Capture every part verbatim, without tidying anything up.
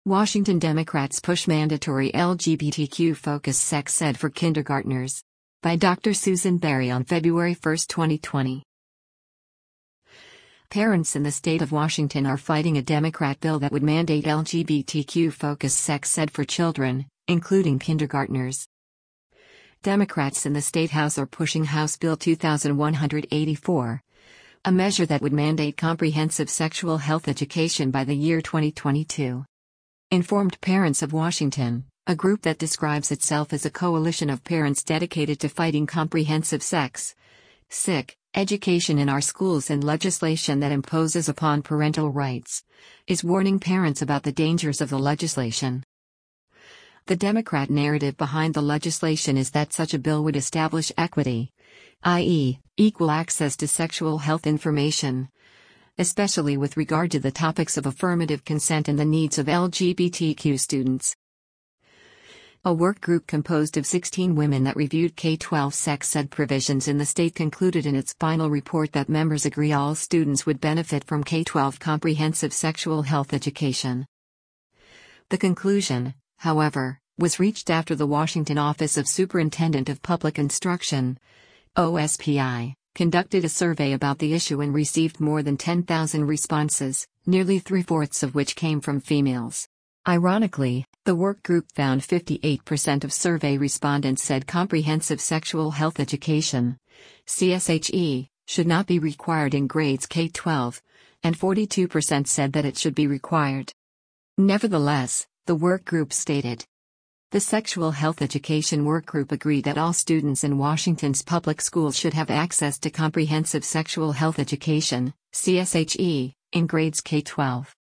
Washington Democrats push mandatory L G B T Q-focused sex ed for kindergartners. By Doctor Susan Berry on February first, twenty twenty. Parents in the state of Washington are fighting a Democrat bill that would mandate L G B T Q-focused sex ed for children, including kindergartners. Democrats in the State House are pushing House Bill two thousand one hundred eighty-four, a measure that would mandate comprehensive sexual health education by the year twenty twenty-two. Informed Parents of Washington, a group that describes itself as a coalition of parents dedicated to fighting comprehensive sex, sick, education in our schools and legislation that imposes upon parental rights, is warning parents about the dangers of the legislation. The Democrat narrative behind the legislation is that such a bill would establish equity, that is, equal access to sexual health information, especially with regard to the topics of affirmative consent and the needs of L G B T Q students. A work group composed of sixteen women that reviewed K twelve sex ed provisions in the state concluded in its final report that members agree all students would benefit from K twelve comprehensive sexual health education. The conclusion, however, was reached after the Washington Office of Superintendent of Public Instruction, O S P I, conducted a survey about the issue and received more than ten thousand responses, nearly three-fourths of which came from females. Ironically, the work group found fifty-eight percent of survey respondents said comprehensive sexual health education, C S H E, should not be required in grades K twelve, and forty-two percent said that it should be required. Nevertheless, the work group stated, the Sexual Health Education Workgroup agreed that all students in Washington's public schools should have access to comprehensive sexual health education, C S H E, in grades K twelve.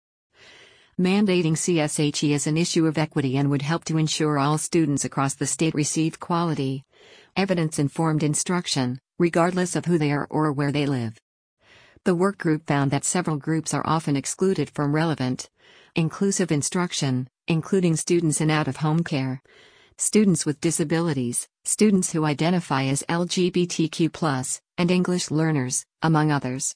Mandating C S H E is an issue of equity and would help to ensure all students across the state receive quality, evidence-informed instruction, regardless of who they are or where they live. The workgroup found that several groups are often excluded from relevant, inclusive instruction, including students in out-of-home care, students with disabilities, students who identify as L G B T Q plus, and English learners, among others.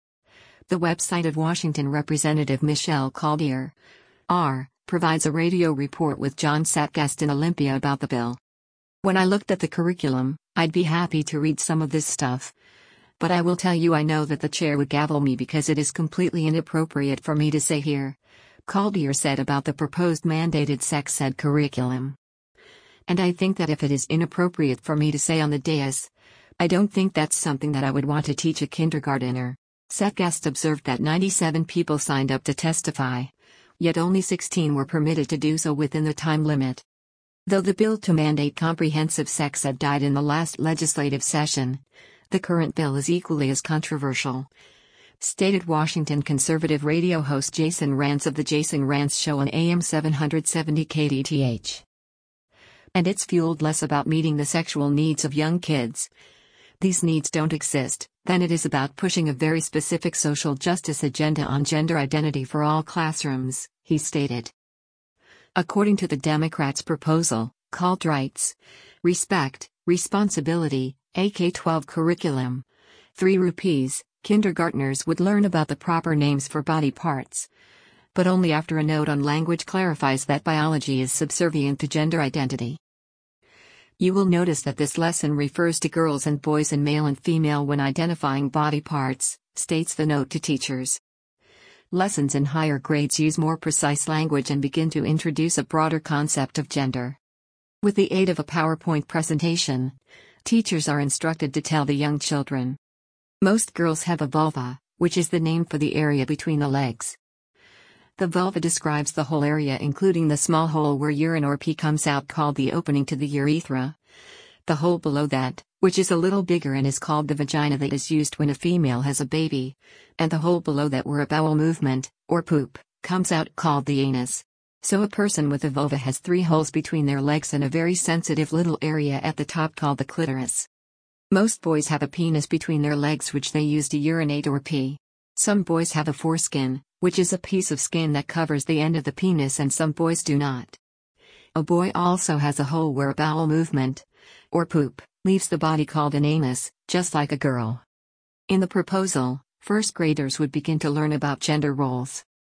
The website of Washington Representative Michelle Chaldier, R., provides a radio report with John Satgast in Olympia about the bill. When I looked at the curriculum, I'd be happy to read some of this stuff. But I will tell you I know that the chair would gavel me because it is completely inappropriate for me to say here, Chaldier said about the proposed mandated sex ed curriculum. And I think that if it is inappropriate for me to say on the dais, I don't think that's something that I would want to teach a kindergartner. Satgast observed that ninety-seven people signed up to testify, yet only sixteen were permitted to do so within the time limit. Though the bill to mandate comprehensive sex ed died in the last legislative session, the current bill is equally as controversial, stated Washington conservative radio host Jason Rantz of The Jason Rantz Show on A M seven seventy K D T H. And it's fueled less about meeting the sexual needs of young kids. These needs don't exist, than it is about pushing a very specific social justice agenda on gender identity for all classrooms, he stated. According to the Democrats' proposal, called Rights, Respect, Responsibility, a K twelve curriculum, three rupees, kindergartners would learn about the proper names for body parts, but only after a note on language clarifies that biology is subservient to gender identity. You will notice that this lesson refers to girls and boys and male and female when identifying body parts, states the note to teachers. Lessons in higher grades use more precise language and begin to introduce a broader concept of gender. With the aid of a PowerPoint presentation, teachers are instructed to tell the young children. Most girls have a vulva, which is the name for the area between the legs. The vulva describes the whole area including the small hole where urine or pee comes out called the opening to the urethra, the hole below that, which is a little bigger and is called the vagina that is used when a female has a baby, and the hole below that where a bowel movement, or poop, comes out called the anus. So a person with a vulva has three holes between their legs and a very sensitive little area at the top called the clitoris. Most boys have a penis between their legs which they use to urinate or pee. Some boys have a foreskin, which is a piece of skin that covers the end of the penis, and some boys do not. A boy also has a hole where a bowel movement, or poop, leaves the body called an anus, just like a girl. In the proposal, first graders would begin to learn about gender roles.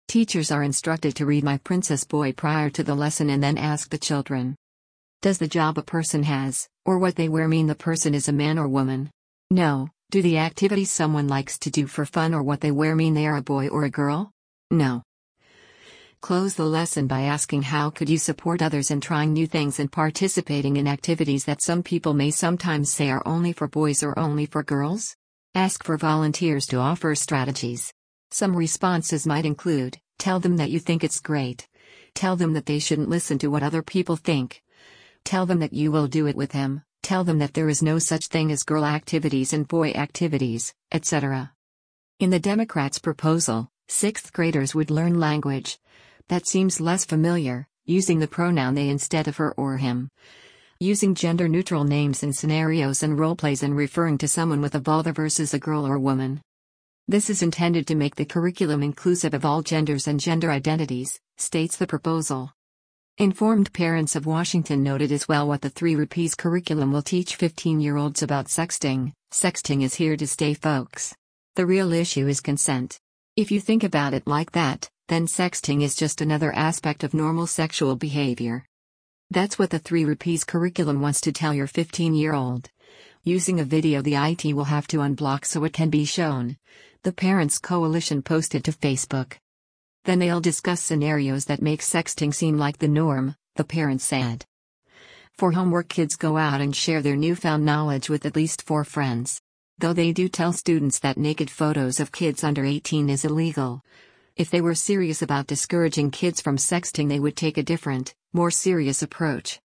Teachers are instructed to read My Princess Boy prior to the lesson and then ask the children. Does the job a person has, or what they wear mean the person is a man or woman? No. Do the activities someone likes to do for fun or what they wear mean they are a boy or a girl? No. Close the lesson by asking how could you support others in trying new things and participating in activities that some people may sometimes say are only for boys or only for girls? Ask for volunteers to offer strategies. Some responses might include, tell them that you think it's great. Tell them that they shouldn't listen to what other people think. Tell them that you will do it with them. Tell them that there is no such thing as girl activities and boy activities, et cetera. In the Democrats' proposal, sixth graders would learn language that seems less familiar, using the pronoun they instead of her or him. Using gender-neutral names in scenarios and role-plays and referring to someone with a vulva versus a girl or woman. This is intended to make the curriculum inclusive of all genders and gender identities, states the proposal. Informed Parents of Washington noted as well what the Three Rupees curriculum will teach fifteen-year-olds about sexting. Sexting is here to stay, folks. The real issue is consent. If you think about it like that, then sexting is just another aspect of normal sexual behavior. That's what the Three Rupees curriculum wants to tell your fifteen-year-old. Using a video the I T will have to unblock so it can be shown, the Parents Coalition posted to Facebook. Then they'll discuss scenarios that make sexting seem like the norm, the parents said. For homework, kids go out and share their newfound knowledge with at least four friends. Though they do tell students that naked photos of kids under eighteen is illegal. If they were serious about discouraging kids from sexting, they would take a different, more serious approach.